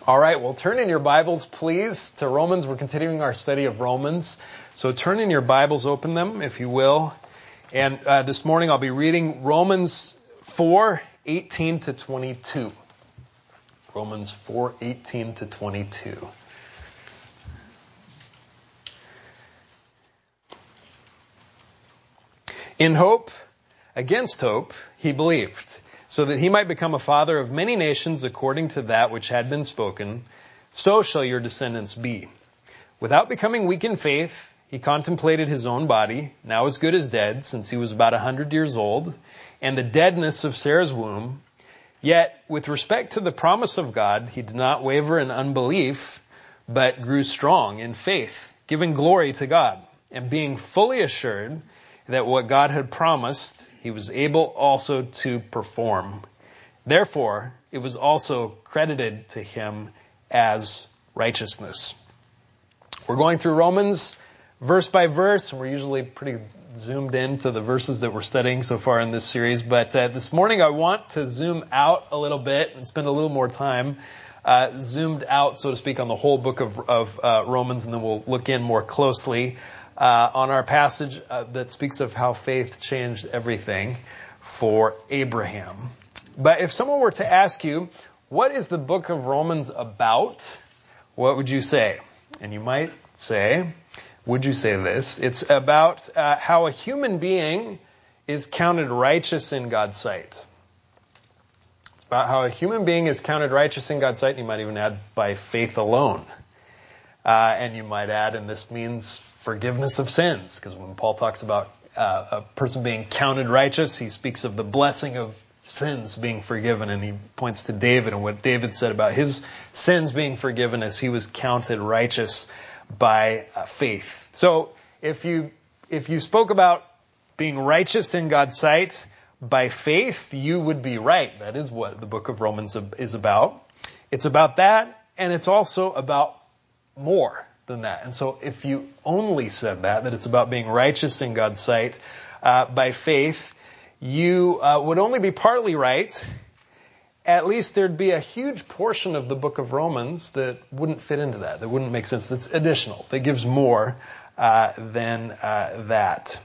All right, well, turn in your Bibles, please, to Romans. We're continuing our study of Romans. So turn in your Bibles, open them, if you will. And this morning I'll be reading Romans 4:18 to 22. Romans 4:18 to 22. In hope, against hope, he believed, so that he might become a father of many nations according to that which had been spoken, so shall your descendants be. Without becoming weak in faith, he contemplated his own body, now as good as dead, since he was about 100 years old, and the deadness of Sarah's womb. Yet, with respect to the promise of God, he did not waver in unbelief, but grew strong in faith, giving glory to God, and being fully assured that what God had promised, he was able also to perform. Therefore, it was also credited to him as righteousness. We're going through Romans verse by verse. We're usually pretty zoomed in to the verses that we're studying so far in this series. But this morning I want to zoom out a little bit and spend a little more time zoomed out, so to speak, on the whole book of Romans, and then we'll look in more closely on our passage that speaks of how faith changed everything for Abraham. But if someone were to ask you, what is the book of Romans about? What would you say? And you might say, would you say this? It's about how a human being is counted righteous in God's sight. It's about how a human being is counted righteous in God's sight. You might even add by faith alone. And you might add, and this means forgiveness of sins, because when Paul talks about a person being counted righteous, he speaks of the blessing of sins being forgiven, and he points to David and what David said about his sins being forgiven as he was counted righteous by faith. So if you spoke about being righteous in God's sight by faith, you would be right. That is what the book of Romans is about. It's about that, and it's also about more than that. And so if you only said that it's about being righteous in God's sight by faith, you would only be partly right. At least there'd be a huge portion of the book of Romans that wouldn't fit into that wouldn't make sense, that's additional, that gives more than that.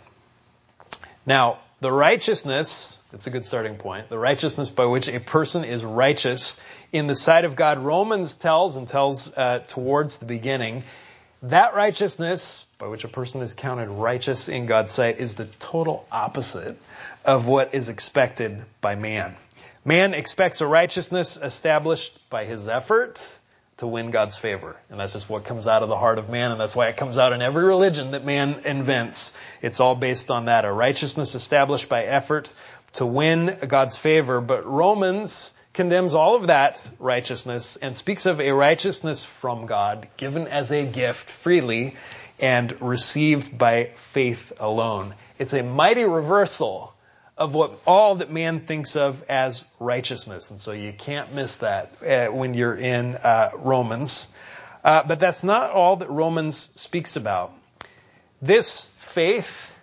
Now, the righteousness, that's a good starting point, the righteousness by which a person is righteous in the sight of God, Romans tells towards the beginning, that righteousness by which a person is counted righteous in God's sight is the total opposite of what is expected by man. Man expects a righteousness established by his effort to win God's favor. And that's just what comes out of the heart of man, and that's why it comes out in every religion that man invents. It's all based on that, a righteousness established by effort to win God's favor. But Romans condemns all of that righteousness and speaks of a righteousness from God, given as a gift freely and received by faith alone. It's a mighty reversal of what all that man thinks of as righteousness. And so you can't miss that when you're in Romans. But that's not all that Romans speaks about. This faith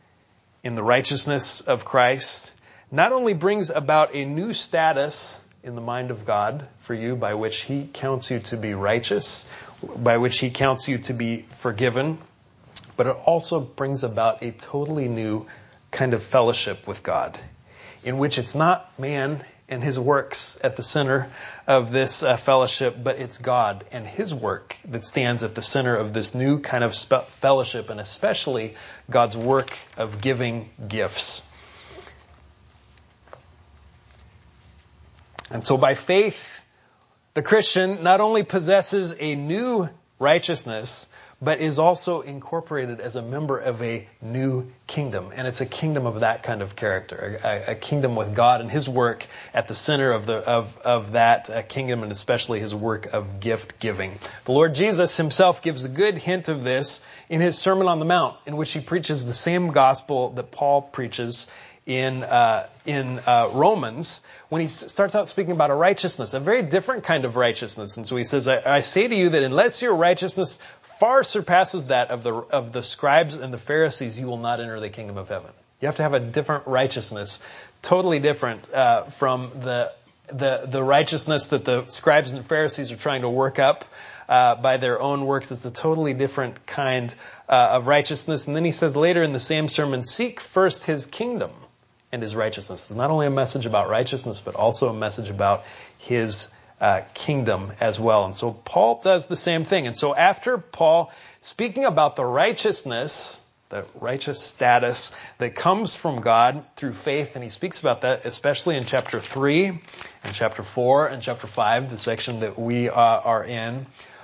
in the righteousness of Christ not only brings about a new status in the mind of God for you by which he counts you to be righteous, by which he counts you to be forgiven, but it also brings about a totally new kind of fellowship with God, in which it's not man and his works at the center of this fellowship, but it's God and his work that stands at the center of this new kind of fellowship, and especially God's work of giving gifts. And so by faith, the Christian not only possesses a new righteousness, but is also incorporated as a member of a new kingdom. And it's a kingdom of that kind of character, a kingdom with God and his work at the center of that kingdom, and especially his work of gift giving. The Lord Jesus himself gives a good hint of this in his Sermon on the Mount, in which he preaches the same gospel that Paul preaches in Romans, when he starts out speaking about a righteousness, a very different kind of righteousness. And so he says, I say to you that unless your righteousness far surpasses that of the scribes and the Pharisees, you will not enter the kingdom of heaven. You have to have a different righteousness, totally different from the the righteousness that the scribes and Pharisees are trying to work up by their own works. It's a totally different kind of righteousness. And then he says later in the same sermon, seek first his kingdom and his righteousness. It's not only a message about righteousness, but also a message about his kingdom as well. And so Paul does the same thing. And so after Paul, speaking about the righteousness, the righteous status that comes from God through faith, and he speaks about that especially in chapter 3 and chapter 4 and chapter 5, the section that we are in.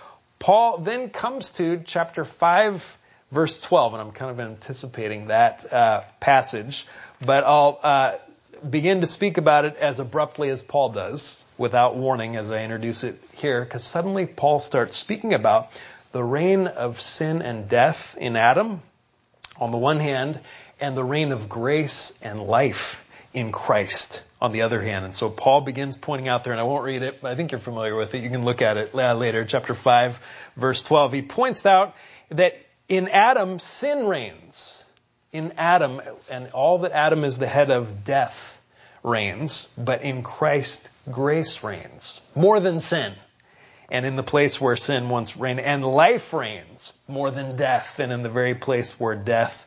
Paul then comes to chapter 5, verse 12, and I'm kind of anticipating that passage, but I'll begin to speak about it as abruptly as Paul does, without warning as I introduce it here, because suddenly Paul starts speaking about the reign of sin and death in Adam, on the one hand, and the reign of grace and life in Christ on the other hand. And so Paul begins pointing out there, and I won't read it, but I think you're familiar with it. You can look at it later, chapter 5, verse 12. He points out that in Adam, sin reigns. In Adam, and all that Adam is the head of, death reigns. But in Christ, grace reigns. More than sin. And in the place where sin once reigned, and life reigns more than death, and in the very place where death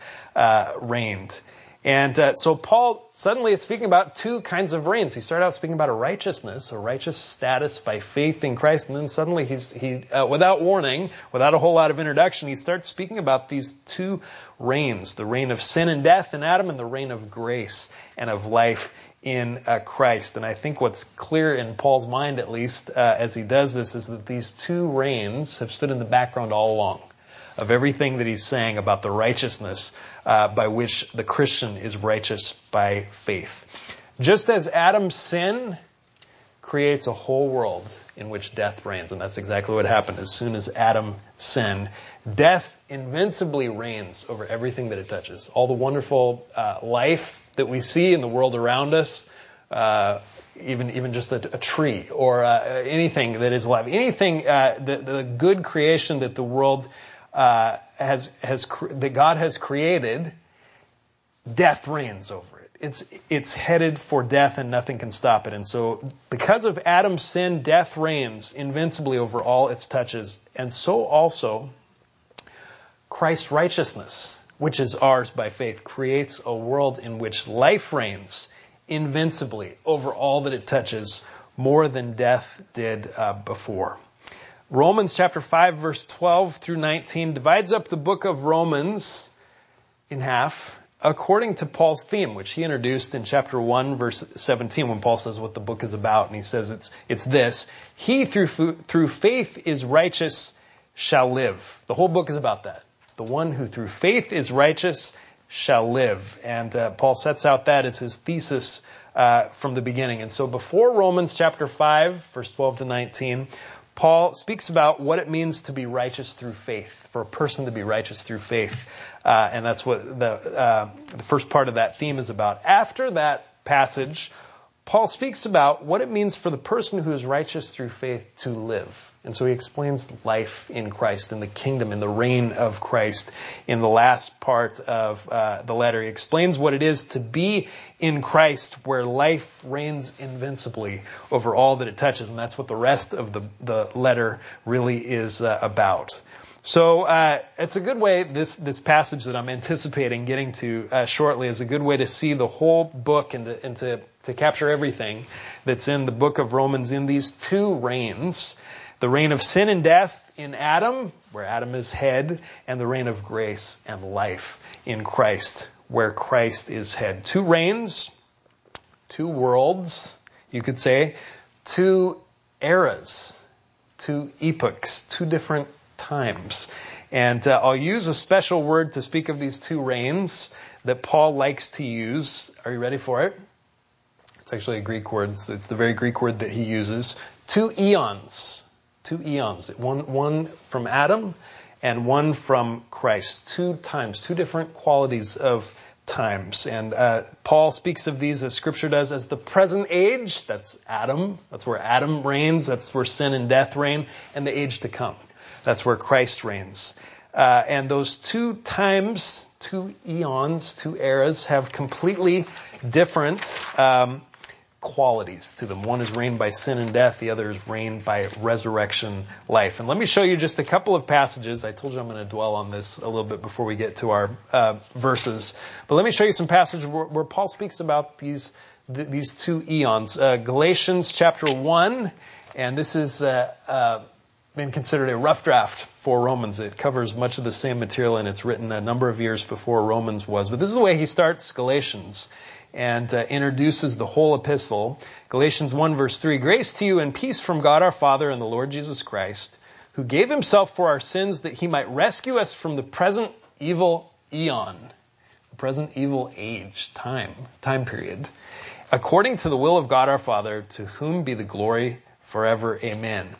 reigned. And so Paul suddenly is speaking about two kinds of reigns. He started out speaking about a righteous status by faith in Christ, and then suddenly he without warning, without a whole lot of introduction, he starts speaking about these two reigns: the reign of sin and death in Adam, and the reign of grace and of life in Christ. And I think what's clear in Paul's mind, at least, as he does this, is that these two reigns have stood in the background all along of everything that he's saying about the righteousness by which the Christian is righteous by faith. Just as Adam's sin creates a whole world in which death reigns, and that's exactly what happened. As soon as Adam sinned, death invincibly reigns over everything that it touches. All the wonderful life that we see in the world around us, even just a tree or anything that is alive, anything the good creation that the world that God has created, death reigns over it. It's headed for death, and nothing can stop it. And so, because of Adam's sin, death reigns invincibly over all its touches, and so also Christ's righteousness, which is ours by faith, creates a world in which life reigns invincibly over all that it touches, more than death did before. Romans chapter 5, verse 12 through 19 divides up the book of Romans in half according to Paul's theme, which he introduced in chapter 1, verse 17, when Paul says what the book is about. And he says it's this: he through faith is righteous shall live. The whole book is about that. The one who through faith is righteous shall live. And Paul sets out that as his thesis from the beginning. And so before Romans chapter 5, verse 12 to 19, Paul speaks about what it means to be righteous through faith, for a person to be righteous through faith. And that's what the first part of that theme is about. After that passage, Paul speaks about what it means for the person who is righteous through faith to live. And so he explains life in Christ, in the kingdom, in the reign of Christ. In the last part of the letter, he explains what it is to be in Christ, where life reigns invincibly over all that it touches. And that's what the rest of the letter really is about. So it's a good way, this passage that I'm anticipating getting to shortly is a good way to see the whole book and to capture everything that's in the book of Romans in these two reigns. The reign of sin and death in Adam, where Adam is head, and the reign of grace and life in Christ, where Christ is head. Two reigns, two worlds, you could say, two eras, two epochs, two different times. And I'll use a special word to speak of these two reigns that Paul likes to use. Are you ready for it? It's actually a Greek word. It's the very Greek word that he uses. Two eons. Two eons. One from Adam and one from Christ. Two times. Two different qualities of times. And Paul speaks of these, as Scripture does, as the present age. That's Adam. That's where Adam reigns. That's where sin and death reign. And the age to come. That's where Christ reigns. And those two times, two eons, two eras, have completely different qualities to them. One is reigned by sin and death. The other is reigned by resurrection life. And let me show you just a couple of passages. I told you I'm going to dwell on this a little bit before we get to our verses. But let me show you some passages where Paul speaks about these two eons. Galatians chapter 1, and this is been considered a rough draft for Romans. It covers much of the same material, and it's written a number of years before Romans was. But this is the way he starts Galatians and introduces the whole epistle. Galatians 1 verse 3, grace to you and peace from God our Father and the Lord Jesus Christ, who gave himself for our sins that he might rescue us from the present evil eon, the present evil age, time period, according to the will of God our Father, to whom be the glory forever. Amen.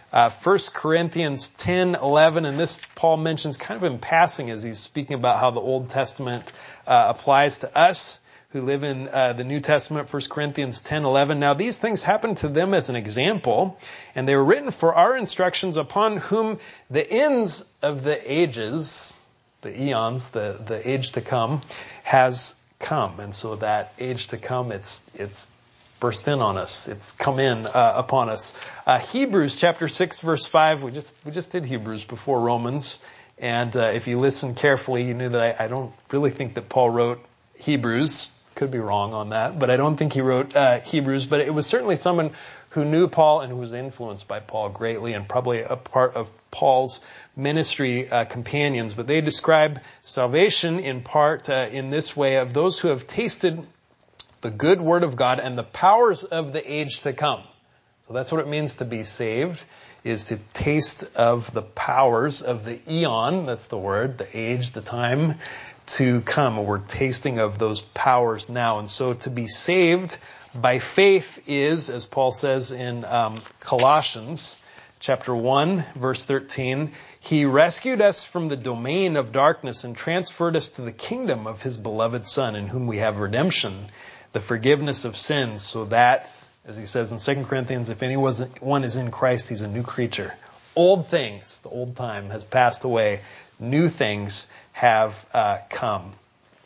1 Corinthians 10:11, and this Paul mentions kind of in passing as he's speaking about how the Old Testament applies to us who live in the New Testament. 1 Corinthians 10:11. Now these things happened to them as an example, and they were written for our instructions, upon whom the ends of the ages, the eons, the age to come, has come. And so that age to come, it's burst in on us. It's come in upon us. Hebrews chapter 6 verse 5. We just did Hebrews before Romans. And if you listen carefully, you knew that I don't really think that Paul wrote Hebrews. Could be wrong on that, but I don't think he wrote Hebrews. But it was certainly someone who knew Paul and who was influenced by Paul greatly, and probably a part of Paul's ministry companions. But they describe salvation in part in this way, of those who have tasted the good word of God and the powers of the age to come. So that's what it means to be saved, is to taste of the powers of the eon, that's the word, the age, the time to come. We're tasting of those powers now. And so to be saved by faith is, as Paul says in Colossians chapter 1, verse 13, he rescued us from the domain of darkness and transferred us to the kingdom of his beloved Son, in whom we have redemption, the forgiveness of sins, so that, as he says in 2 Corinthians, if anyone is in Christ, he's a new creature. Old things, the old time has passed away. New things have come.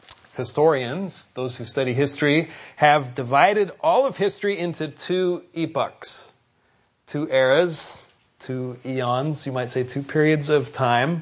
Historians, those who study history, have divided all of history into two epochs, two eras, two eons, you might say two periods of time,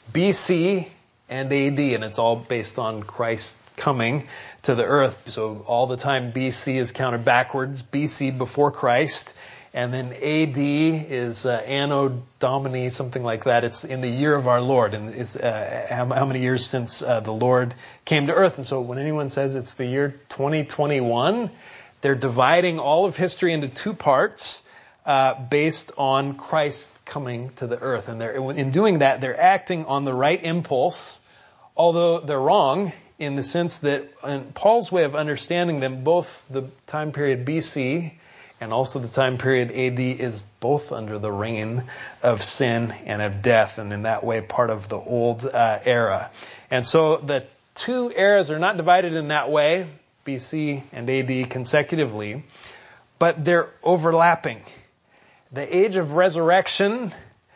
BC and AD, and it's all based on Christ coming to the earth. So all the time BC is counted backwards, BC before Christ, and then AD is Anno Domini, something like that. It's in the year of our Lord, and it's how many years since the Lord came to earth. And so when anyone says it's the year 2021, they're dividing all of history into two parts based on Christ coming to the earth. And in doing that, they're acting on the right impulse, although they're wrong, in the sense that in Paul's way of understanding them, both the time period BC and also the time period AD is both under the reign of sin and of death, and in that way part of the old era. And so the two eras are not divided in that way, BC and AD consecutively, but they're overlapping. The age of resurrection,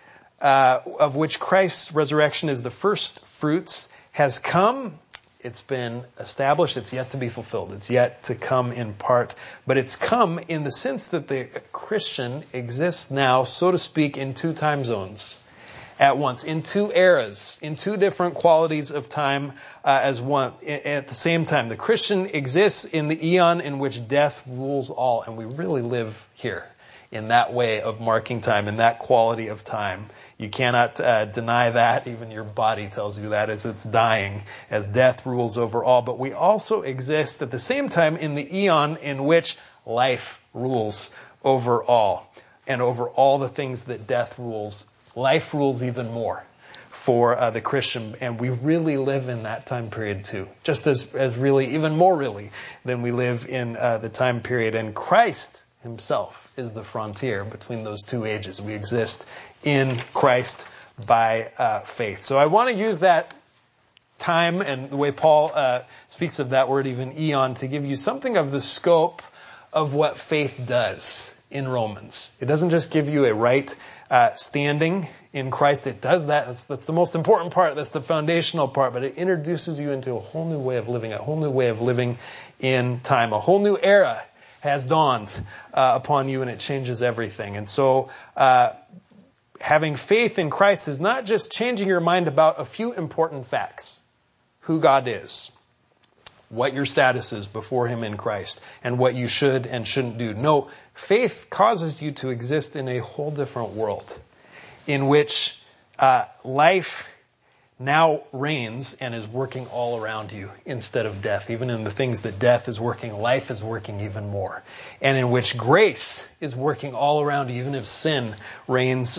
of which Christ's resurrection is the first fruits, has come. It's been established. It's yet to be fulfilled. It's yet to come in part. But it's come in the sense that the Christian exists now, so to speak, in two time zones at once, in two eras, in two different qualities of time as one. At the same time, the Christian exists in the eon in which death rules all. And we really live here in that way of marking time, in that quality of time. You cannot deny that. Even your body tells you that as it's dying, as death rules over all. But we also exist at the same time in the eon in which life rules over all. And over all the things that death rules, life rules even more for the Christian. And we really live in that time period too. Just as really, even more really, than we live in the time period. And Christ himself is the frontier between those two ages. We exist in Christ by faith. So I want to use that time and the way Paul speaks of that word, even eon, to give you something of the scope of what faith does in Romans. It doesn't just give you a right standing in Christ. It does that. That's the most important part. That's the foundational part. But it introduces you into a whole new way of living, a whole new way of living in time, a whole new era has dawned upon you, and it changes everything. And so having faith in Christ is not just changing your mind about a few important facts. Who God is, what your status is before Him in Christ, and what you should and shouldn't do. No, faith causes you to exist in a whole different world in which life now reigns and is working all around you instead of death. Even in the things that death is working, life is working even more. And in which grace is working all around you. Even if sin reigns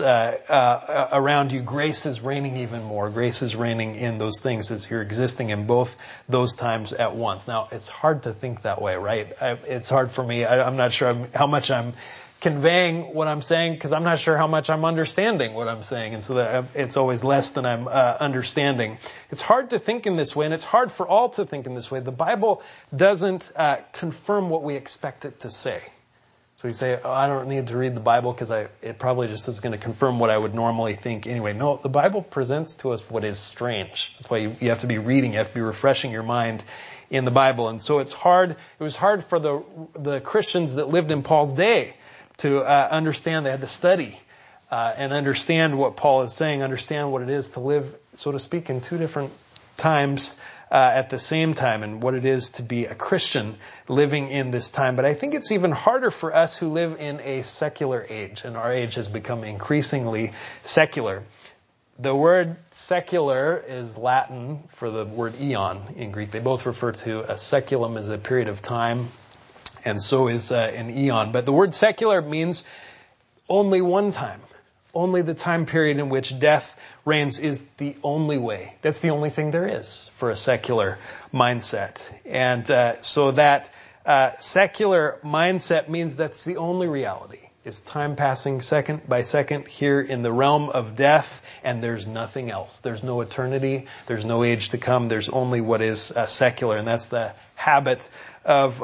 around you, grace is reigning even more. Grace is reigning in those things as you're existing in both those times at once. Now, it's hard to think that way, right? It's hard for me. I'm not sure how much I'm conveying what I'm saying, because I'm not sure how much I'm understanding what I'm saying, and so that it's always less than I'm understanding. It's hard to think in this way, and it's hard for all to think in this way. The Bible doesn't confirm what we expect it to say. So you say, I don't need to read the Bible because it probably just is going to confirm what I would normally think anyway. No, the Bible presents to us what is strange. That's why you have to be reading, you have to be refreshing your mind in the Bible. And so it was hard for the Christians that lived in Paul's day to understand. They had to study and understand what Paul is saying, understand what it is to live, so to speak, in two different times at the same time, and what it is to be a Christian living in this time. But I think it's even harder for us who live in a secular age, and our age has become increasingly secular. The word secular is Latin for the word eon in Greek. They both refer to a seculum as a period of time, and so is an eon. But the word secular means only one time. Only the time period in which death reigns is the only way. That's the only thing there is for a secular mindset. And so that secular mindset means that's the only reality. Is time passing second by second here in the realm of death, and there's nothing else. There's no eternity. There's no age to come. There's only what is secular, and that's the habit of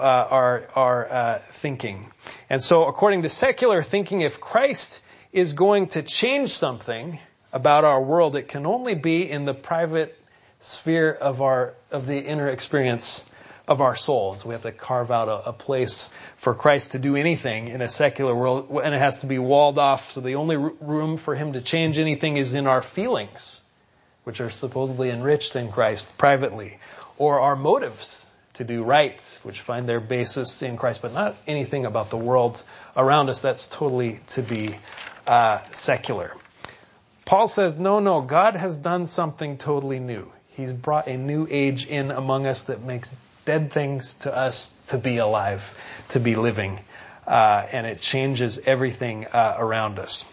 our thinking. And so according to secular thinking, if Christ is going to change something about our world, it can only be in the private sphere of the inner experience of our soul. And so we have to carve out a place for Christ to do anything in a secular world, and it has to be walled off. So the only room for Him to change anything is in our feelings, which are supposedly enriched in Christ privately, or our motives to do right, which find their basis in Christ, but not anything about the world around us. That's totally to be secular. Paul says, no, God has done something totally new. He's brought a new age in among us that makes dead things to us to be alive, to be living, and it changes everything around us.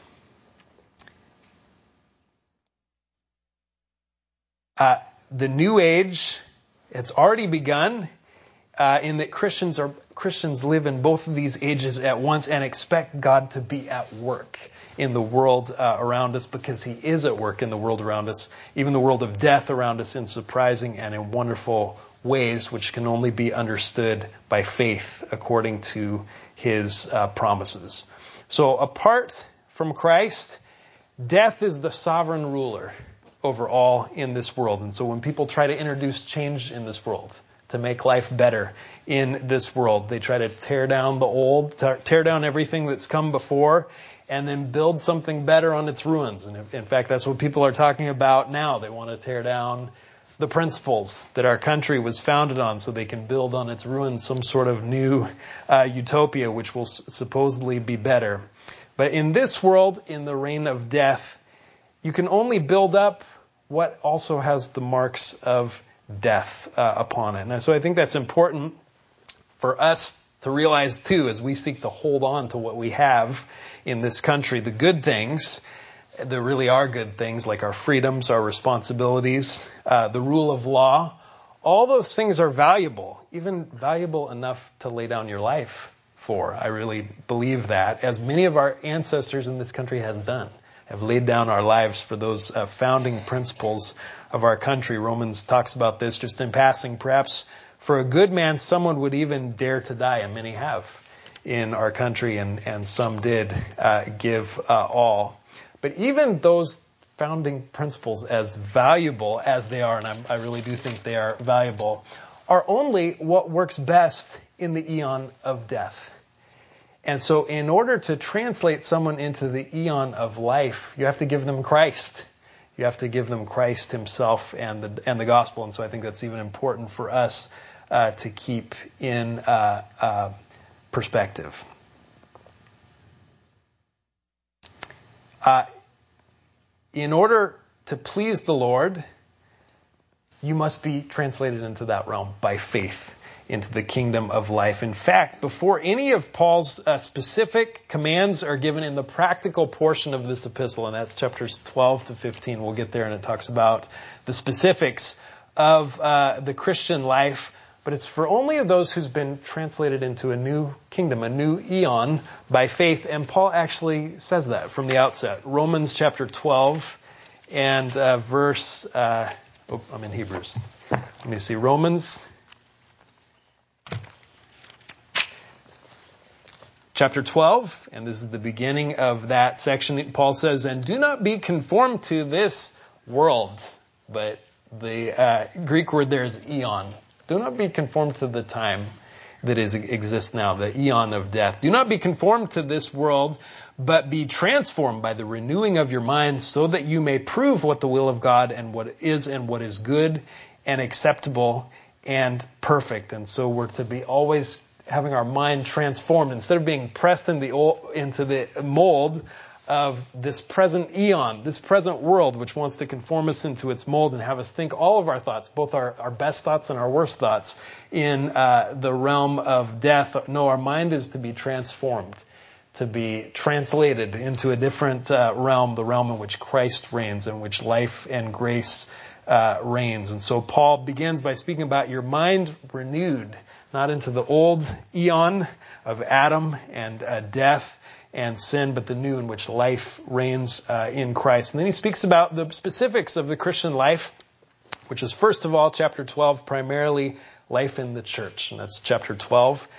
The new age, it's already begun in that Christians live in both of these ages at once and expect God to be at work in the world around us, because He is at work in the world around us, even the world of death around us, in surprising and in wonderful ways, which can only be understood by faith according to His promises. So apart from Christ, death is the sovereign ruler over all in this world. And so when people try to introduce change in this world, to make life better in this world, they try to tear down the old, tear down everything that's come before, and then build something better on its ruins. And in fact, that's what people are talking about now. They want to tear down the principles that our country was founded on so they can build on its ruins some sort of new utopia, which will supposedly be better. But in this world, in the reign of death, you can only build up what also has the marks of death upon it. And so I think that's important for us to realize too, as we seek to hold on to what we have in this country, the good things. There really are good things, like our freedoms, our responsibilities, the rule of law. All those things are valuable, even valuable enough to lay down your life for. I really believe that, as many of our ancestors in this country have laid down our lives for those founding principles of our country. Romans talks about this just in passing. Perhaps for a good man, someone would even dare to die, and many have in our country, and some did give all. But even those founding principles, as valuable as they are, and I really do think they are valuable, are only what works best in the eon of death. And so in order to translate someone into the eon of life, you have to give them Christ. You have to give them Christ himself and the gospel. And so I think that's even important for us to keep in perspective. In order to please the Lord, you must be translated into that realm by faith, into the kingdom of life. In fact, before any of Paul's specific commands are given in the practical portion of this epistle, and that's chapters 12 to 15, we'll get there, and it talks about the specifics of the Christian life, but it's for only of those who's been translated into a new kingdom, a new eon by faith. And Paul actually says that from the outset. Romans chapter 12 and verse... I'm in Hebrews. Let me see. Romans chapter 12, and this is the beginning of that section. Paul says, "And do not be conformed to this world." But the Greek word there is eon. Do not be conformed to the time that exists now, the eon of death. Do not be conformed to this world, but be transformed by the renewing of your mind, so that you may prove what the will of God and what is good and acceptable and perfect. And so we're to be always having our mind transformed instead of being pressed into the mold of this present eon, this present world, which wants to conform us into its mold and have us think all of our thoughts, both our best thoughts and our worst thoughts, in the realm of death. No, our mind is to be transformed, to be translated into a different realm, the realm in which Christ reigns, in which life and grace reigns. And so Paul begins by speaking about your mind renewed, not into the old eon of Adam and death and sin, but the new in which life reigns in Christ. And then he speaks about the specifics of the Christian life, which is, first of all, chapter 12, primarily life in the church. And that's chapter 12.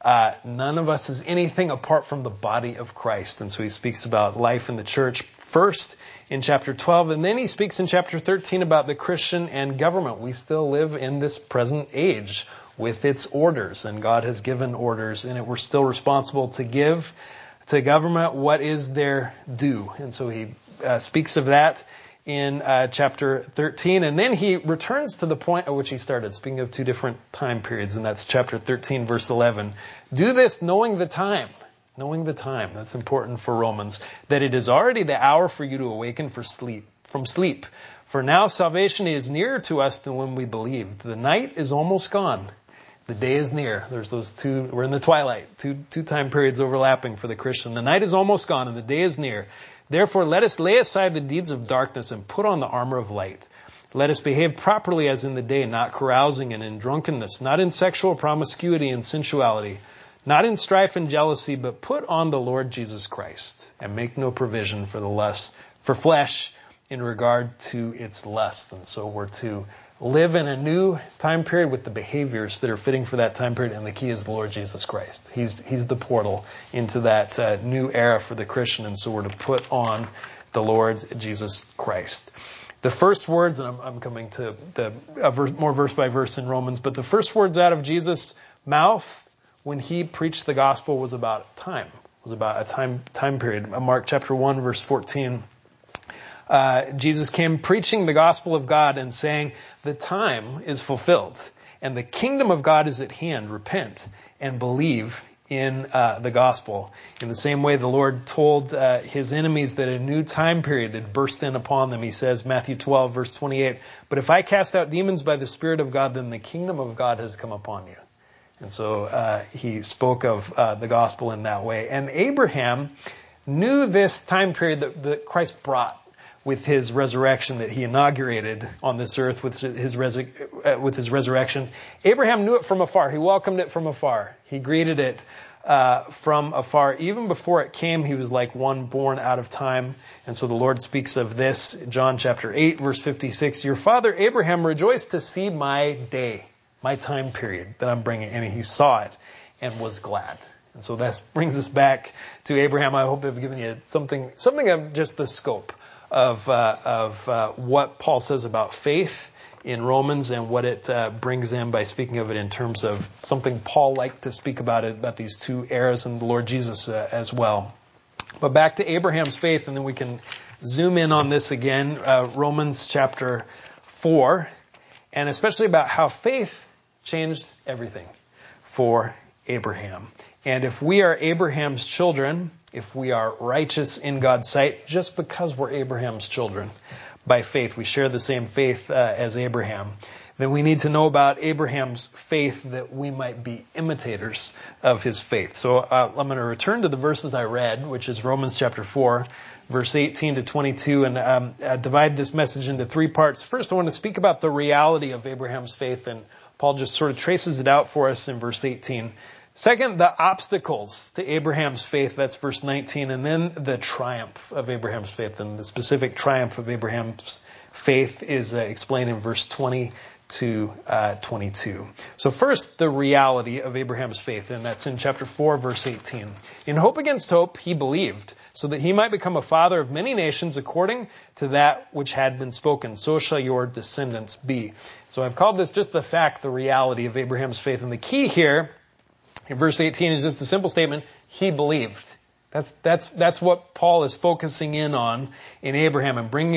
None of us is anything apart from the body of Christ. And so he speaks about life in the church first in chapter 12. And then he speaks in chapter 13 about the Christian and government. We still live in this present age with its orders, and God has given orders in it. We're still responsible to give to government what is their due. And so he speaks of that in chapter 13. And then he returns to the point at which he started, speaking of two different time periods, and that's chapter 13, verse 11. Do this knowing the time. Knowing the time. That's important for Romans. That it is already the hour for you to awaken from sleep. For now salvation is nearer to us than when we believed. The night is almost gone. The day is near. There's those two, we're in the twilight, two time periods overlapping for the Christian. The night is almost gone and the day is near. Therefore, let us lay aside the deeds of darkness and put on the armor of light. Let us behave properly as in the day, not carousing and in drunkenness, not in sexual promiscuity and sensuality, not in strife and jealousy, but put on the Lord Jesus Christ and make no provision for the lust, for flesh in regard to its lust. And so we're to live in a new time period with the behaviors that are fitting for that time period, and the key is the Lord Jesus Christ. He's the portal into that new era for the Christian, and so we're to put on the Lord Jesus Christ. The first words, and I'm coming to more verse by verse in Romans, but the first words out of Jesus' mouth when he preached the gospel was about time. Was about a time period. Mark chapter 1, verse 14. Jesus came preaching the gospel of God and saying, the time is fulfilled and the kingdom of God is at hand. Repent and believe in the gospel. In the same way the Lord told his enemies that a new time period had burst in upon them. He says, Matthew 12, verse 28, but if I cast out demons by the Spirit of God, then the kingdom of God has come upon you. And so he spoke of the gospel in that way. And Abraham knew this time period that Christ brought with his resurrection, that he inaugurated on this earth with his resurrection. Abraham knew it from afar. He welcomed it from afar. He greeted it from afar. Even before it came, he was like one born out of time. And so the Lord speaks of this, John chapter 8, verse 56. Your father Abraham rejoiced to see my day, my time period that I'm bringing. And he saw it and was glad. And so that brings us back to Abraham. I hope I've given you something of just the scope of what Paul says about faith in Romans and what it brings in by speaking of it in terms of something Paul liked to speak about these two eras and the Lord Jesus as well. But back to Abraham's faith, and then we can zoom in on this again, Romans chapter 4, and especially about how faith changed everything for Abraham. And if we are Abraham's children, if we are righteous in God's sight, just because we're Abraham's children by faith, we share the same faith as Abraham, then we need to know about Abraham's faith that we might be imitators of his faith. So I'm going to return to the verses I read, which is Romans chapter 4, verse 18 to 22, and divide this message into three parts. First, I want to speak about the reality of Abraham's faith, and Paul just sort of traces it out for us in verse 18. Second, the obstacles to Abraham's faith, that's verse 19, and then the triumph of Abraham's faith, and the specific triumph of Abraham's faith is explained in verse 20 to 22. So first, the reality of Abraham's faith, and that's in chapter 4, verse 18. In hope against hope, he believed, so that he might become a father of many nations according to that which had been spoken. So shall your descendants be. So I've called this just the fact, the reality of Abraham's faith. And the key here in verse 18 is just a simple statement, he believed. That's what Paul is focusing in on in Abraham and bringing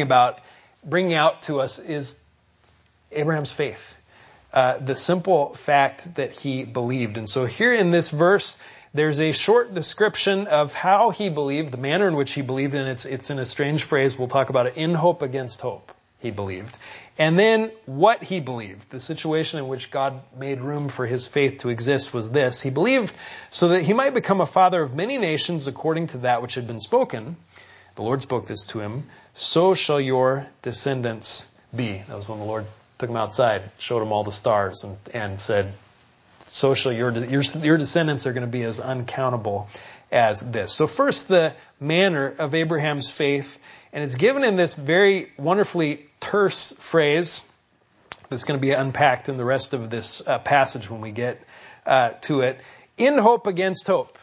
out to us is Abraham's faith. The simple fact that he believed. And so here in this verse, there's a short description of how he believed, the manner in which he believed, and it's in a strange phrase. We'll talk about it. In hope against hope, he believed. And then what he believed, the situation in which God made room for his faith to exist was this. He believed so that he might become a father of many nations according to that which had been spoken. The Lord spoke this to him. So shall your descendants be. That was when the Lord took him outside, showed him all the stars, and said, so shall your descendants are going to be as uncountable as this. So first, the manner of Abraham's faith, and it's given in this very wonderfully terse phrase that's going to be unpacked in the rest of this passage when we get to it. In hope against hope.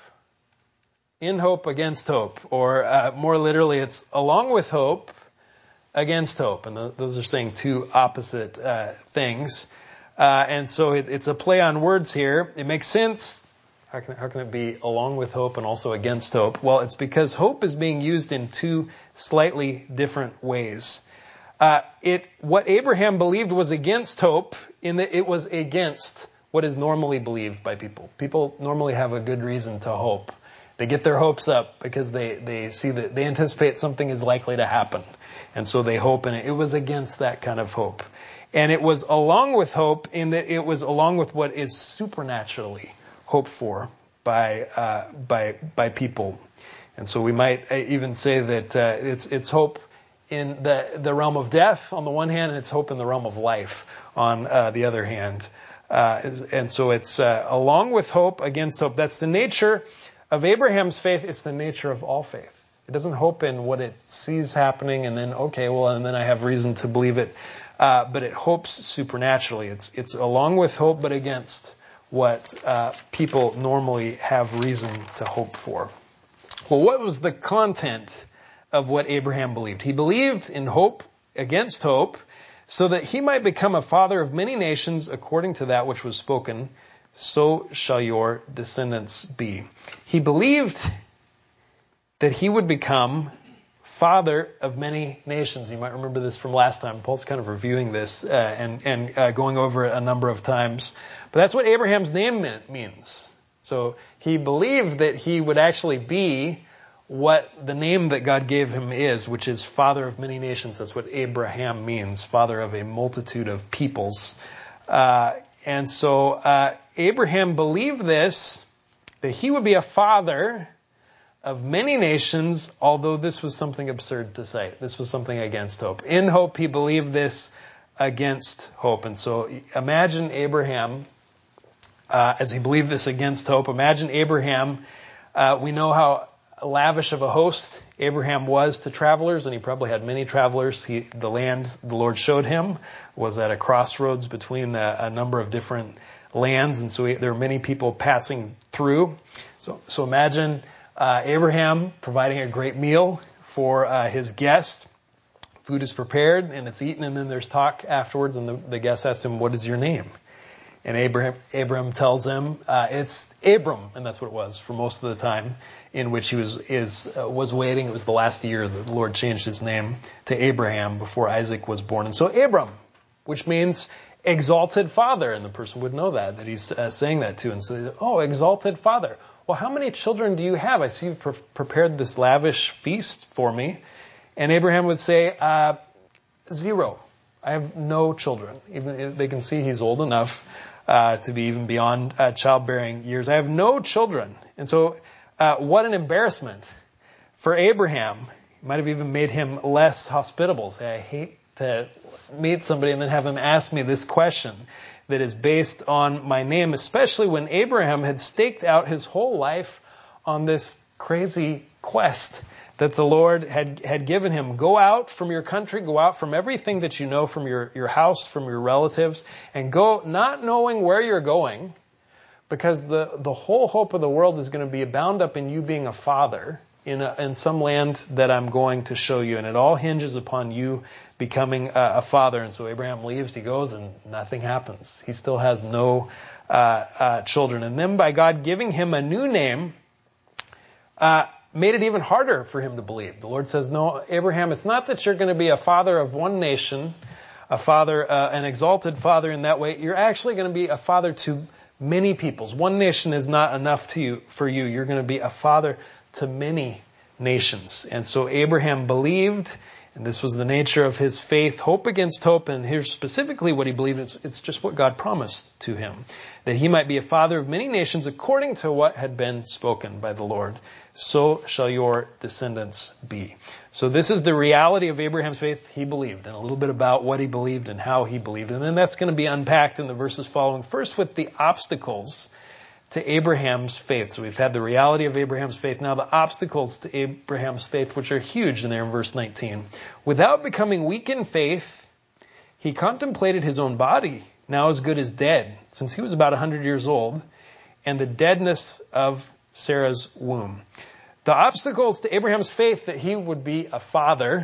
In hope against hope. Or more literally, it's along with hope against hope. And those are saying two opposite things. And so it's a play on words here. It makes sense. How can it be along with hope and also against hope? Well, it's because hope is being used in two slightly different ways. What Abraham believed was against hope in that it was against what is normally believed by people. People normally have a good reason to hope. They get their hopes up because they see that they anticipate something is likely to happen. And so they hope, and it was against that kind of hope. And it was along with hope in that it was along with what is supernaturally hoped for by people. And so we might even say that it's hope in the realm of death on the one hand, and it's hope in the realm of life on the other hand. And so it's along with hope against hope. That's the nature of Abraham's faith. It's the nature of all faith. It doesn't hope in what it sees happening and then, and then I have reason to believe it. But it hopes supernaturally. It's along with hope, but against what people normally have reason to hope for. Well, what was the content of what Abraham believed? He believed in hope against hope, so that he might become a father of many nations according to that which was spoken, so shall your descendants be. He believed that he would become father of many nations. You might remember this from last time. Paul's kind of reviewing this and going over it a number of times. But that's what Abraham's name means. So he believed that he would actually be what the name that God gave him is, which is father of many nations. That's what Abraham means, father of a multitude of peoples. And so Abraham believed this, that he would be a father of many nations, although this was something absurd to say. This was something against hope. In hope, he believed this against hope. And so imagine Abraham, as he believed this against hope, imagine Abraham, we know how lavish of a host Abraham was to travelers, and he probably had many travelers. The land the Lord showed him was at a crossroads between a number of different lands, and so there were many people passing through. So imagine Abraham providing a great meal for his guests. Food is prepared and it's eaten, and then there's talk afterwards, and the guest asks him, "What is your name?" And Abraham tells him, it's Abram, and that's what it was for most of the time in which he was waiting. It was the last year that the Lord changed his name to Abraham before Isaac was born. And so Abram, which means exalted father, and the person would know that he's saying that to. And so, oh, exalted father. Well, how many children do you have? I see you've prepared this lavish feast for me. And Abraham would say, 0. I have no children. Even they can see he's old enough to be even beyond childbearing years. I have no children. And so what an embarrassment for Abraham. It might have even made him less hospitable. Say, I hate to meet somebody and then have him ask me this question that is based on my name, especially when Abraham had staked out his whole life on this crazy quest that the Lord had given him. Go out from your country, go out from everything that you know, from your house, from your relatives, and go not knowing where you're going, because the whole hope of the world is going to be bound up in you being a father in some land that I'm going to show you. And it all hinges upon you becoming a father. And so Abraham leaves, he goes, and nothing happens. He still has no children. And then by God giving him a new name, made it even harder for him to believe. The Lord says, no, Abraham, it's not that you're going to be a father of one nation, a father, an exalted father in that way. You're actually going to be a father to many peoples. One nation is not enough for you. You're going to be a father to many nations. And so Abraham believed, and this was the nature of his faith, hope against hope. And here's specifically what he believed. It's just what God promised to him, that he might be a father of many nations according to what had been spoken by the Lord. So shall your descendants be. So this is the reality of Abraham's faith. He believed, and a little bit about what he believed and how he believed. And then that's going to be unpacked in the verses following. First with the obstacles to Abraham's faith. So we've had the reality of Abraham's faith. Now the obstacles to Abraham's faith, which are huge in there in verse 19. Without becoming weak in faith, he contemplated his own body, now as good as dead, since he was about 100 years old, and the deadness of Sarah's womb. The obstacles to Abraham's faith that he would be a father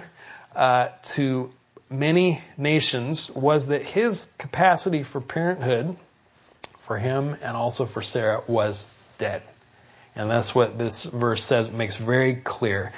to many nations was that his capacity for parenthood, for him and also for Sarah, was dead. And that's what this verse says, makes very clear.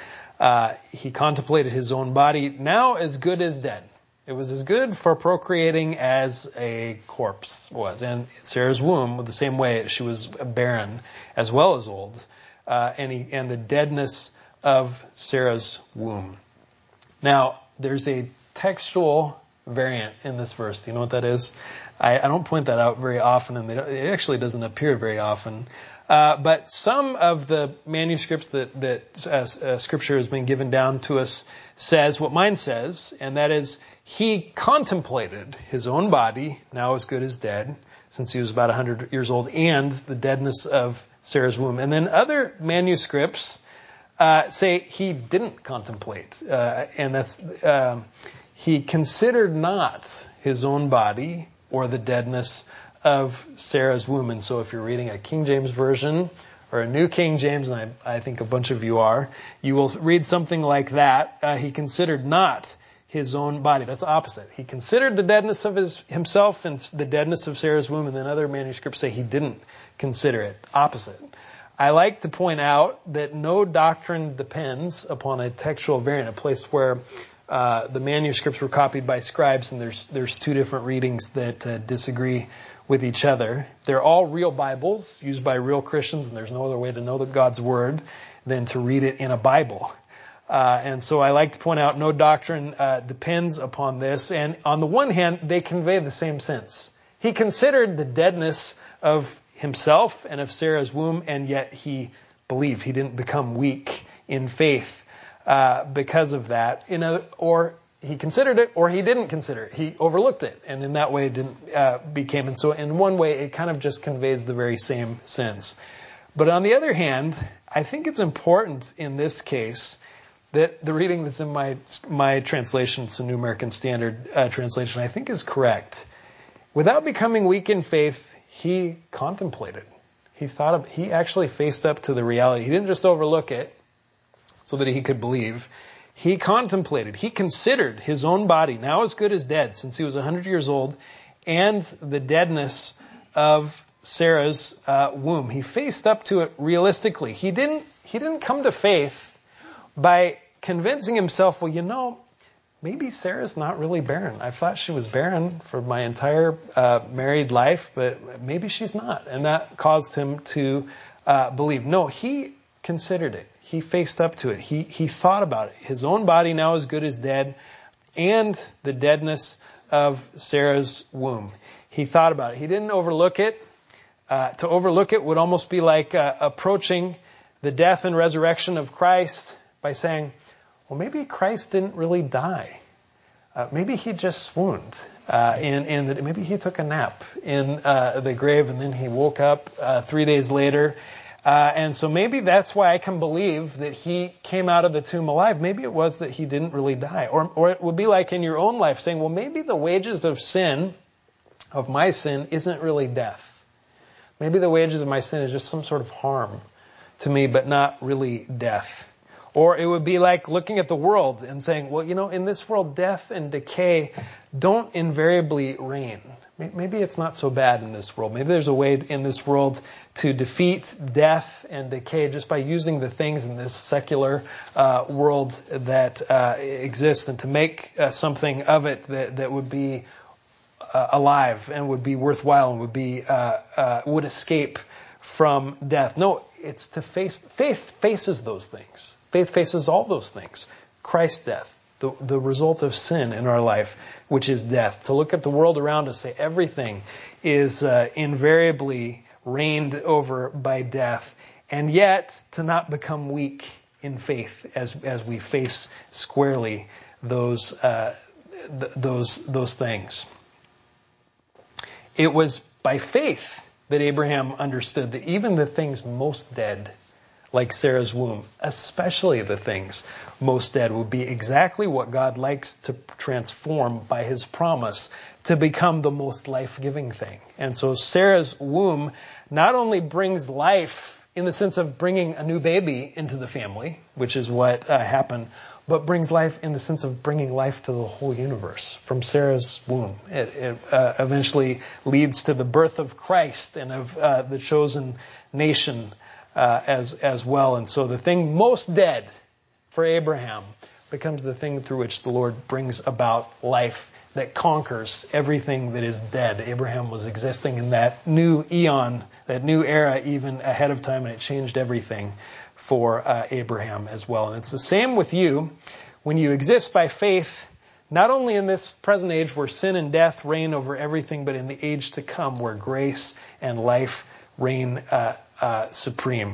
He contemplated his own body, now as good as dead. It was as good for procreating as a corpse was. And Sarah's womb, the same way, she was barren as well as old. And the deadness of Sarah's womb. Now, there's a textual variant in this verse. Do you know what that is? I don't point that out very often, and it actually doesn't appear very often. But some of the manuscripts that Scripture has been given down to us says what mine says, and that is, he contemplated his own body, now as good as dead, since he was about 100 years old, and the deadness of Sarah's womb. And then other manuscripts say he didn't contemplate, and that's he considered not his own body or the deadness of Sarah's womb. And so if you're reading a King James Version or a New King James, and I think a bunch of you are, you will read something like that. He considered not his own body. That's the opposite. He considered the deadness of himself and the deadness of Sarah's womb, and then other manuscripts say he didn't consider it. Opposite. I like to point out that no doctrine depends upon a textual variant, a place where the manuscripts were copied by scribes, and there's two different readings that disagree with each other. They're all real Bibles used by real Christians, and there's no other way to know God's Word than to read it in a Bible. And so I like to point out no doctrine depends upon this. And on the one hand, they convey the same sense. He considered the deadness of himself and of Sarah's womb, and yet he believed. He didn't become weak in faith because of that. Or he considered it, or he didn't consider it. He overlooked it, and in that way it didn't became. And so in one way, it kind of just conveys the very same sense. But on the other hand, I think it's important in this case that the reading that's in my translation, it's a New American Standard translation, I think is correct. Without becoming weak in faith, he contemplated. He actually faced up to the reality. He didn't just overlook it so that he could believe. he contemplated, he considered his own body, now as good as dead, since he was 100 years old, and the deadness of Sarah's womb. He faced up to it realistically. He didn't come to faith by convincing himself, well, maybe Sarah's not really barren. I thought she was barren for my entire married life, but maybe she's not. And that caused him to believe. No, he considered it. He faced up to it. He thought about it. His own body now as good as dead, and the deadness of Sarah's womb. He thought about it. He didn't overlook it. To overlook it would almost be like approaching the death and resurrection of Christ by saying, well, maybe Christ didn't really die. Maybe he just swooned. Maybe he took a nap in the grave and then he woke up 3 days later. And so maybe that's why I can believe that he came out of the tomb alive. Maybe it was that he didn't really die. Or it would be like in your own life saying, well, maybe the wages of my sin, isn't really death. Maybe the wages of my sin is just some sort of harm to me, but not really death. Or it would be like looking at the world and saying, well, in this world, death and decay don't invariably reign. Maybe it's not so bad in this world. Maybe there's a way in this world to defeat death and decay just by using the things in this secular world that exist, and to make something of it that would be alive and would be worthwhile and would escape from death. No, it's to faith faces those things. Faith faces all those things. Christ's death, the result of sin in our life, which is death. To look at the world around us, say everything is invariably reigned over by death, and yet to not become weak in faith as we face squarely those things. It was by faith that Abraham understood that even the things most dead, like Sarah's womb, especially the things most dead, would be exactly what God likes to transform by his promise to become the most life-giving thing. And so Sarah's womb not only brings life in the sense of bringing a new baby into the family, which is what happened, but brings life in the sense of bringing life to the whole universe from Sarah's womb. It eventually leads to the birth of Christ and of the chosen nation as well. And so the thing most dead for Abraham becomes the thing through which the Lord brings about life that conquers everything that is dead. Abraham was existing in that new eon, that new era, even ahead of time, and it changed everything for Abraham as well. And it's the same with you. When you exist by faith, not only in this present age where sin and death reign over everything, but in the age to come where grace and life reign supreme.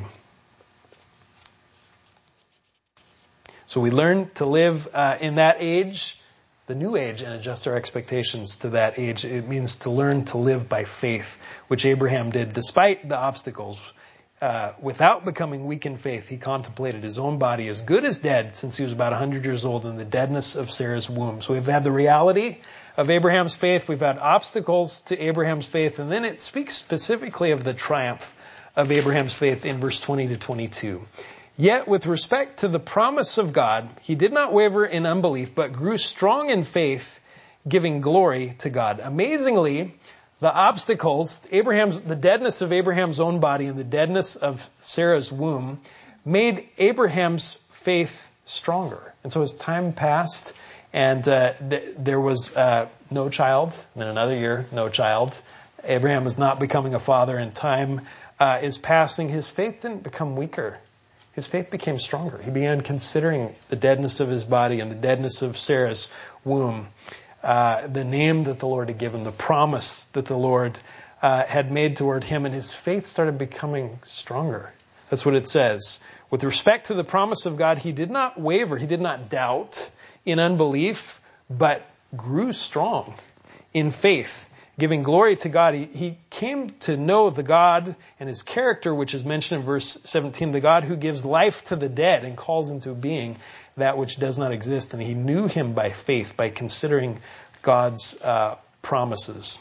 So we learn to live in that age, the new age, and adjust our expectations to that age. It means to learn to live by faith, which Abraham did despite the obstacles. Without becoming weak in faith, he contemplated his own body as good as dead since he was about 100 years old, in the deadness of Sarah's womb. So we've had the reality of Abraham's faith, we've had obstacles to Abraham's faith, and then it speaks specifically of the triumph of Abraham's faith in verse 20 to 22. Yet with respect to the promise of God, he did not waver in unbelief, but grew strong in faith, giving glory to God. Amazingly, the obstacles, the deadness of Abraham's own body and the deadness of Sarah's womb made Abraham's faith stronger. And so as time passed and there was no child, and in another year, no child, Abraham was not becoming a father, and time is passing, his faith didn't become weaker. His faith became stronger. He began considering the deadness of his body and the deadness of Sarah's womb. The name that the Lord had given, the promise that the Lord had made toward him, and his faith started becoming stronger. That's what it says. With respect to the promise of God, he did not waver, he did not doubt in unbelief, but grew strong in faith, giving glory to God. He came to know the God and his character, which is mentioned in verse 17, the God who gives life to the dead and calls into being that which does not exist. And he knew him by faith, by considering God's promises.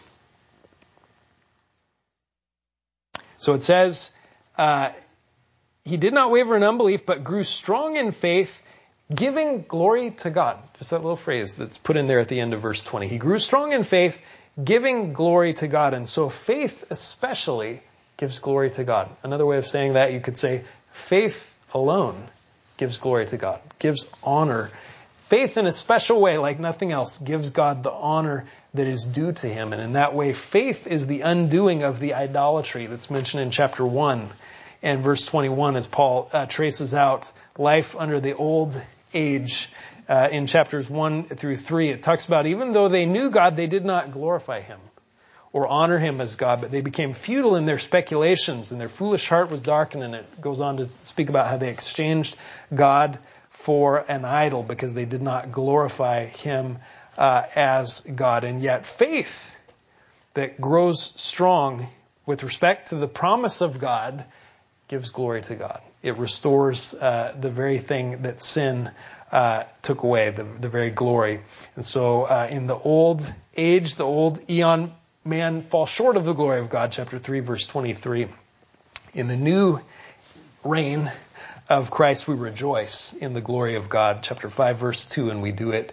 So it says, he did not waver in unbelief, but grew strong in faith, giving glory to God. Just that little phrase that's put in there at the end of verse 20. He grew strong in faith, giving glory to God. And so faith especially gives glory to God. Another way of saying that, you could say faith alone gives glory to God, gives honor. Faith in a special way, like nothing else, gives God the honor that is due to him. And in that way, faith is the undoing of the idolatry that's mentioned in chapter 1 and verse 21 as Paul traces out life under the old age. In chapters 1 through 3, it talks about even though they knew God, they did not glorify him or honor him as God, but they became futile in their speculations and their foolish heart was darkened. And it goes on to speak about how they exchanged God for an idol because they did not glorify him as God. And yet faith that grows strong with respect to the promise of God gives glory to God. It restores the very thing that sin took away, the very glory. And so in the old age, the old eon, man falls short of the glory of God, chapter 3, verse 23. In the new reign of Christ, we rejoice in the glory of God, chapter 5, verse 2, and we do it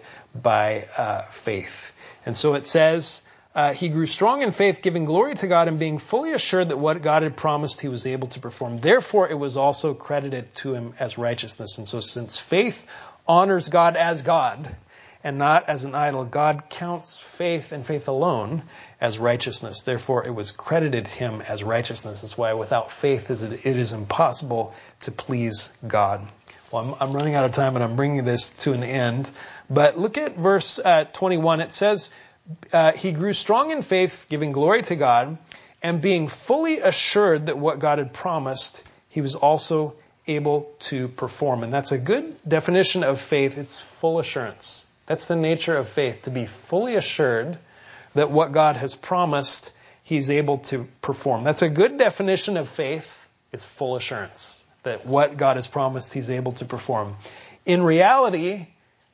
by faith. And so it says, he grew strong in faith, giving glory to God and being fully assured that what God had promised he was able to perform. Therefore, it was also credited to him as righteousness. And so since faith honors God as God and not as an idol, God counts faith and faith alone as righteousness. Therefore, it was credited him as righteousness. That's why without faith it is impossible to please God. Well, I'm running out of time and I'm bringing this to an end. But look at verse 21. It says, he grew strong in faith, giving glory to God, and being fully assured that what God had promised, he was also able to perform. And that's a good definition of faith. It's full assurance. That's the nature of faith, to be fully assured that what God has promised, he's able to perform. That's a good definition of faith. It's full assurance that what God has promised, he's able to perform. In reality,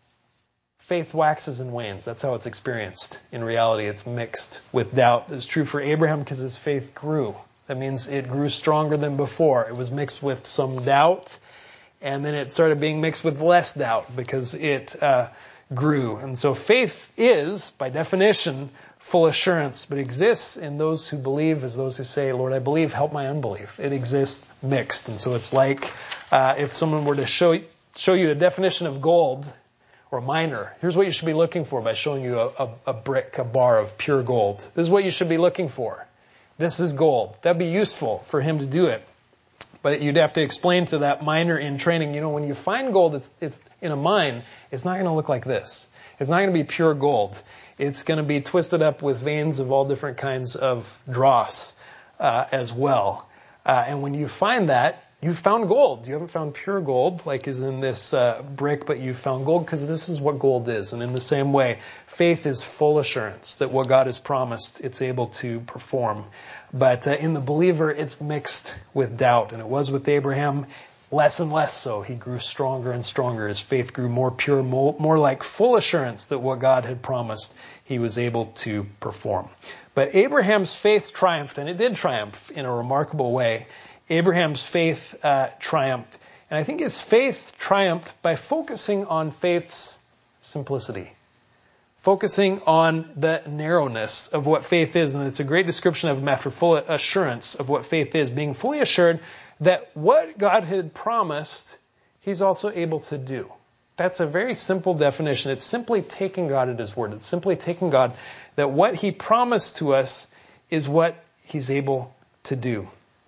faith waxes and wanes. That's how it's experienced. In reality, it's mixed with doubt. It's true for Abraham because his faith grew. That means it grew stronger than before. It was mixed with some doubt, and then it started being mixed with less doubt because it grew. And so faith is, by definition, full assurance, but exists in those who believe as those who say, Lord, I believe, help my unbelief. It exists mixed. And so it's like if someone were to show you a definition of gold, or a miner, here's what you should be looking for by showing you a brick, a bar of pure gold. This is what you should be looking for. This is gold. That'd be useful for him to do it. But you'd have to explain to that miner in training, when you find gold, it's in a mine, it's not going to look like this. It's not going to be pure gold. It's going to be twisted up with veins of all different kinds of dross as well. And when you find that, you've found gold. You haven't found pure gold, like is in this brick, but you've found gold because this is what gold is. And in the same way, faith is full assurance that what God has promised, it's able to perform. But in the believer, it's mixed with doubt. And it was with Abraham, less and less so. He grew stronger and stronger. His faith grew more pure, more like full assurance that what God had promised, he was able to perform. But Abraham's faith triumphed, and it did triumph in a remarkable way. Abraham's faith triumphed. And I think his faith triumphed by focusing on faith's simplicity. Focusing on the narrowness of what faith is. And it's a great description of him after full assurance of what faith is. Being fully assured that what God had promised, he's also able to do. That's a very simple definition. It's simply taking God at his word. It's simply taking God that what he promised to us is what he's able to do.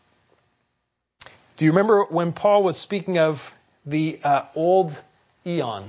Do you remember when Paul was speaking of the old eon,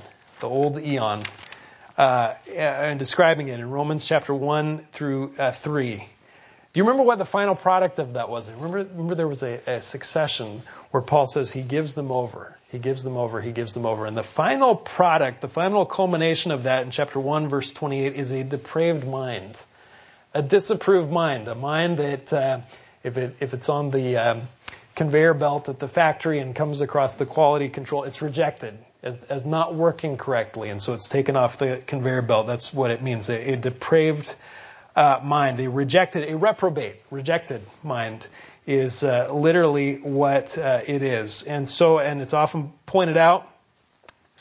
and describing it in Romans chapter 1 through 3? Do you remember what the final product of that was? Remember there was a succession where Paul says he gives them over. He gives them over. He gives them over. And the final product, the final culmination of that in chapter 1 verse 28 is a depraved mind. A disapproved mind. A mind that if it's on the conveyor belt at the factory and comes across the quality control, it's rejected as not working correctly. And so it's taken off the conveyor belt. That's what it means. A depraved mind, a rejected mind is literally what it is. And it's often pointed out,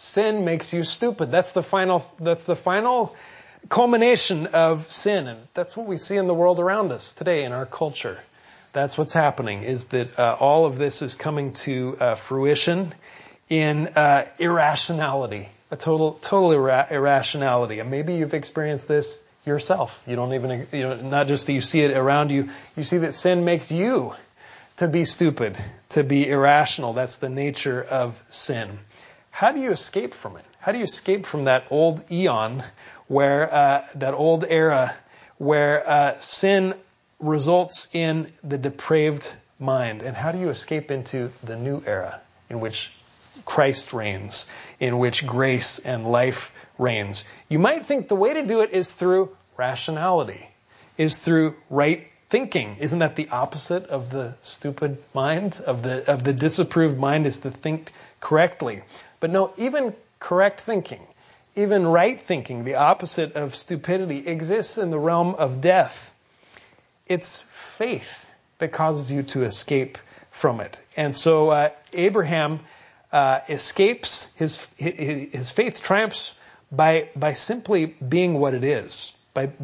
Sin makes you stupid. That's the final culmination of sin. And that's what we see in the world around us today in our culture. That's what's happening, is that all of this is coming to fruition in irrationality, a total irrationality. And maybe you've experienced this yourself. You don't even, not just that you see it around you, you see that sin makes you to be stupid, to be irrational. That's the nature of sin. How do you escape from it? How do you escape from that old eon where, that old era where sin results in the depraved mind? And how do you escape into the new era in which Christ reigns, in which grace and life reigns? You might think the way to do it is through rationality, is through right thinking. Isn't that the opposite of the stupid mind, of the disapproved mind, is to think correctly? But no, even correct thinking, even right thinking, the opposite of stupidity, exists in the realm of death. It's faith that causes you to escape from it. And so Abraham escapes, his faith triumphs by simply being what it is,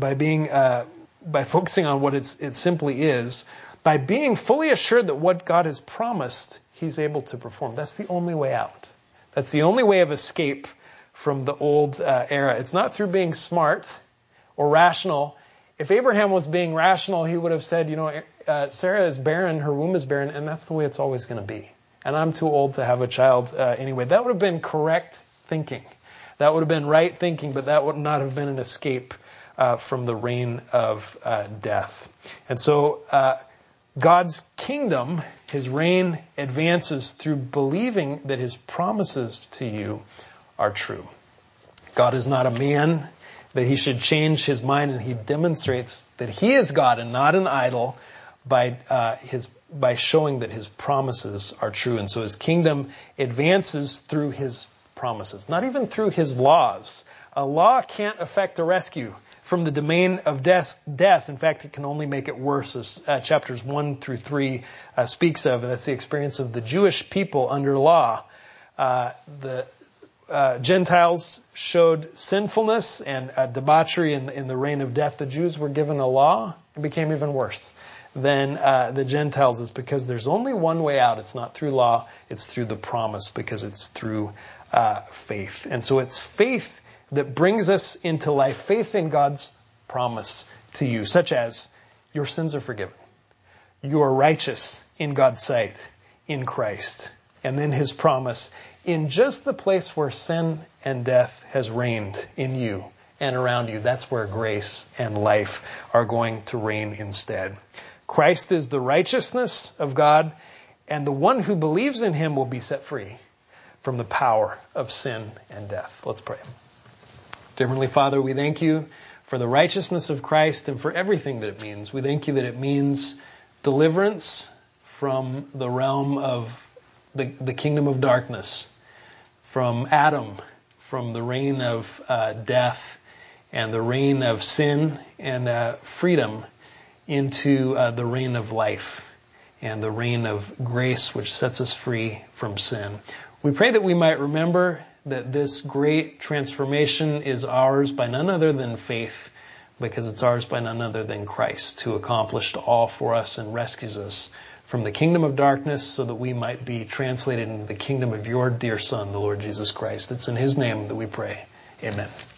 by focusing on what it simply is, by being fully assured that what God has promised, he's able to perform. That's the only way out. That's the only way of escape from the old era. It's not through being smart or rational. If Abraham was being rational, he would have said, Sarah is barren, her womb is barren, and that's the way it's always going to be. And I'm too old to have a child anyway. That would have been correct thinking. That would have been right thinking, but that would not have been an escape from the reign of death. And so God's kingdom, his reign, advances through believing that his promises to you are true. God is not a man that he should change his mind, and he demonstrates that he is God and not an idol by showing that his promises are true. And so his kingdom advances through his promises, not even through his laws. A law can't affect a rescue from the domain of death. In fact, it can only make it worse, as chapters 1 through 3 speaks of. And that's the experience of the Jewish people under law. The Gentiles showed sinfulness and debauchery in the reign of death. The Jews were given a law. It became even worse than the Gentiles. Is because there's only one way out. It's not through law. It's through the promise, because it's through faith. And so it's faith that brings us into life, faith in God's promise to you, such as your sins are forgiven. You are righteous in God's sight in Christ. And then his promise, in just the place where sin and death has reigned in you and around you, that's where grace and life are going to reign instead. Christ is the righteousness of God, and the one who believes in him will be set free from the power of sin and death. Let's pray. Dear Heavenly Father, we thank you for the righteousness of Christ and for everything that it means. We thank you that it means deliverance from the realm of the kingdom of darkness, from Adam, from the reign of death and the reign of sin, and freedom into the reign of life and the reign of grace, which sets us free from sin. We pray that we might remember that this great transformation is ours by none other than faith, because it's ours by none other than Christ, who accomplished all for us and rescues us from the kingdom of darkness so that we might be translated into the kingdom of your dear Son, the Lord Jesus Christ. It's in his name that we pray. Amen.